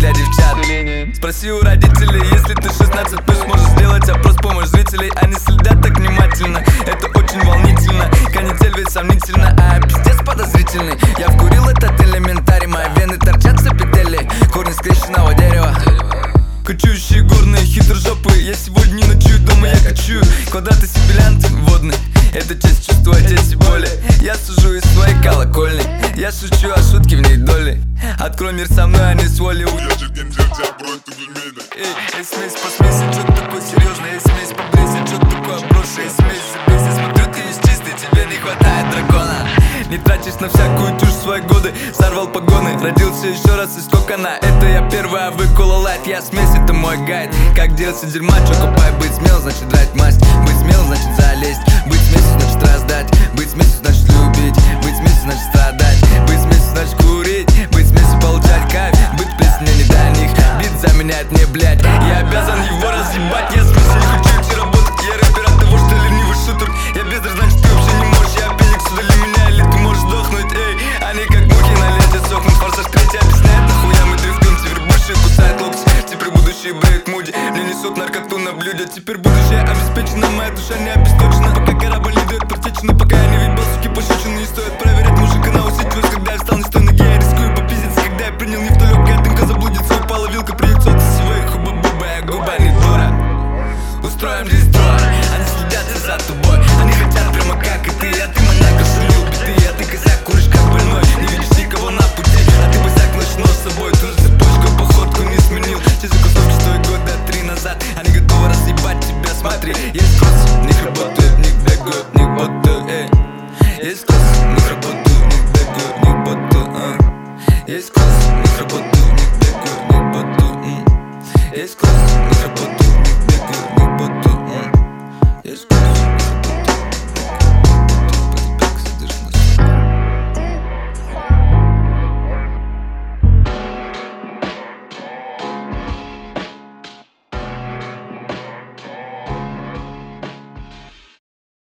для девчат. Спроси у родителей, если ты 16 плюс, можешь сделать опрос, помощь зрителей. Они следят так внимательно, это очень волнительно. Канитель ведь сомнительно, а пиздец подозрительный. Я вкурил этот элементарий, мои вены торчат с эпителий, корни скрещенного дерева. Кочующие горные хитрожопые, я сегодня не ночую дома, я кочую. Квадраты сибилянты водные, это часть чувства дети боли. Я сужу из своей колокольни, я шучу, а шутки в ней доли. Открой мир со мной, а не с волей. Эй, смесь по смеси, чё такое серьезное? Эй, смесь по брезе, чё такое броши? Эй, смесь за беси, смотрю, ты весь чистый, тебе не хватает дракона. Не тратишь на всякую чушь свои годы, сорвал погоны, родился еще раз из кокона. Это я первый, а вы кола лайт, я смесь, это мой гайд. Как делать дерьма, чё копай, быть смел, значит драть масть. Быть смел, значит залезть, быть смесью, значит раздать. Быть смесью, значит любить, быть смесью, значит страдать. Быть смесью, значит курить, быть смесью, получать кайф. Быть плесень, мне не до них, бит заменяет мне, блядь. Я обязан его разъебать, я смесью, не хочу идти работать. Я рэпер от того, что ленивый шутер. Я бездарь, значит ты вообще не можешь, я пеник, удали меня, или ты можешь сдохнуть, эй. Они как мухи на ленте сохнут, форсаж третий объясняет, нахуя мы дрифтуем. Теперь бывшие кусают локти, теперь будущие бреют муди. Мне несут наркоту на блюде, теперь будущее обеспечено, моя душа не обесточена. Пока корабль не дает протечено, пока я не видел, суки пощечины. Не стоит проверять мужика на усидчивость, когда я встал не с той ноги, я рискую попиздиться. Когда я принял не в то легкая дымка, заблудится, упала вилка, приются от своих хуба-буба, я губа не дура. Устроим здесь двор, они следят за тобой, они хотят прямо как и ты, а ты маньяк, шумил биты, а ты козак, куришь как больной, не видишь никого на пути, а ты босяк, ночь нос с собой, ту же цепочку, походку не сменил, те закусовки стоят года 3 назад, они готовы разъебать тебя, смотри,